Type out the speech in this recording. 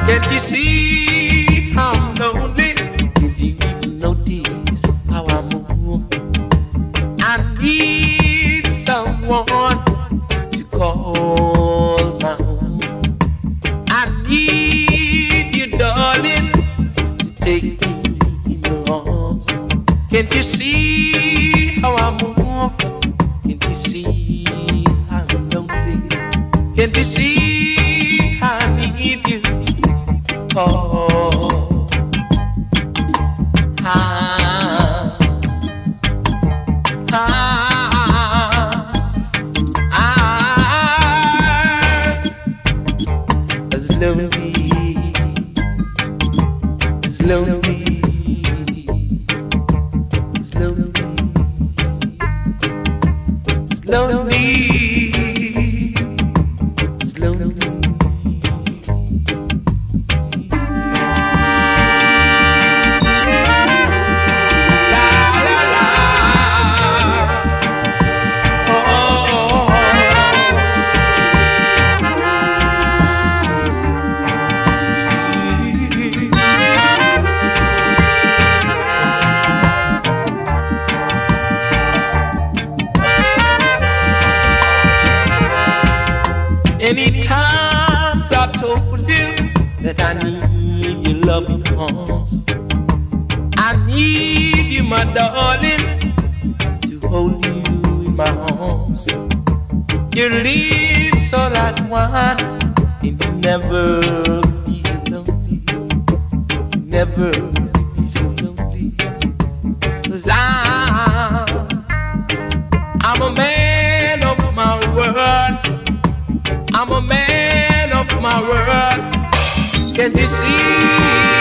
Can't you see how I'm lonely? Did you even notice how I move? I need someone to call my own. I need you, darling, to take me in your arms. Can't you see how I move? Can't you see how I'm lonely? Can't you see how I need you? Oh, as lonely, as lonely, as lonely, as lonely, as lonely. Many times I told you that I need your loving arms. I need you, my darling, to hold you in my arms. Your lips are like wine, and you never be so lonely. You never be so lonely. 'Cause I'm a man of my word. I'm a man of my word. Can't you see?